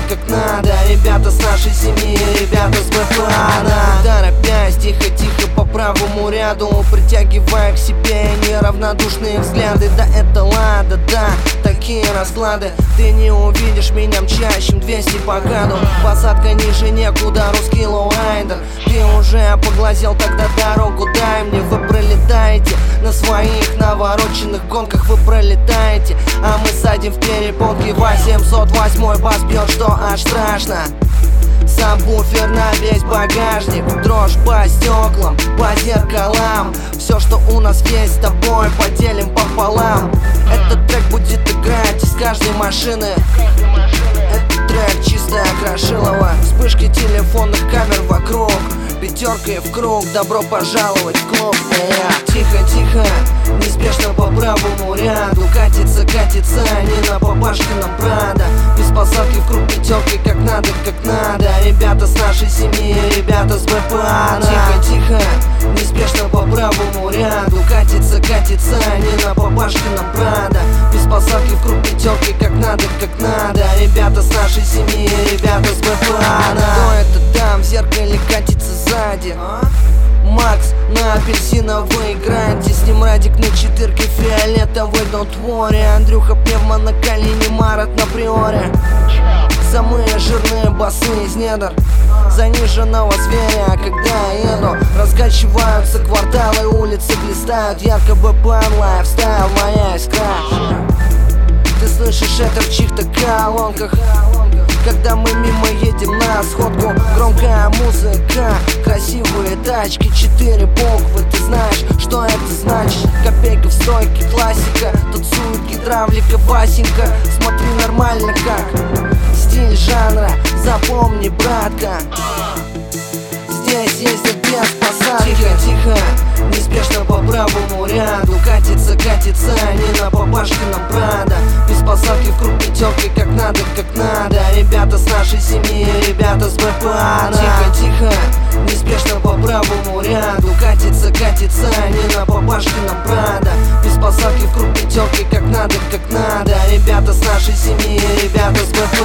как надо. Ребята с нашей семьи, ребята с БПА. Торопясь, тихо-тихо по правому ряду, притягивая к себе неравнодушные взгляды. Да это ладно, да, такие расклады. Ты не увидишь меня мчащим 200 по гаду. Посадка ниже некуда, русский лоурайдер. Ты уже поглазел, тогда дорогу дай мне. Вы пролетаете на своих навороченных гонках, вы пролетаете, а мы садим в перепонки. 808 бас бьет, что аж страшно. Сабвуфер на весь багажник, дрожь по стеклам, по зеркалам. Все, что у нас есть с тобой, поделим пополам. Этот трек будет играть из каждой машины. Этот трек чистая Крашилова. Вспышки телефонных камер вокруг, пятеркой в круг, добро пожаловать в клуб. Тихо-тихо, неспешно по правому ряду, катится не на Папашкином Прадо. Без посадки в круг, пятеркой как надо, как надо. Ребята с нашей семьи, ребята с БПА. Тихо-тихо, неспешно по правому ряду, катится не на Папашкином Прадо. Без посадки в круг, пятеркой как надо, как надо. Ребята с нашей семьи, ребята с БПА. Кто это там в зеркале катится сзади? Макс на апельсиновой гранте, с ним Радик на четырке, фиолетовый Don't worry. Андрюха пневмо на колени, Марат на приоре. Самые жирные басы из недр заниженного зверя. Когда я еду, раскачиваются кварталы, улицы блистают ярко. БПА лайфстайл, моя искра. Ты слышишь это в чьих-то колонках, когда мы мимо едем на сходку. Громкая музыка, красивые тачки, 4 буквы. Ты знаешь, что это значит? Копейка в стойке, классика. Тут сует гидравлика, Васенька. Смотри нормально как стиль жанра, запомни, братка. Здесь ездят без посадки. Тихо-тихо, неспешно по правому ряду, катится не на Папашкином Прадо. Без посадки в круг, пятеркой как надо, как надо. Ребята с нашей семьи, ребята с БПА. Тихо-тихо, неспешно по правому ряду, катится не на Папашкином Прадо. Без посадки в круг, пятеркой как надо, как надо. Ребята с нашей семьи, ребята с БПА.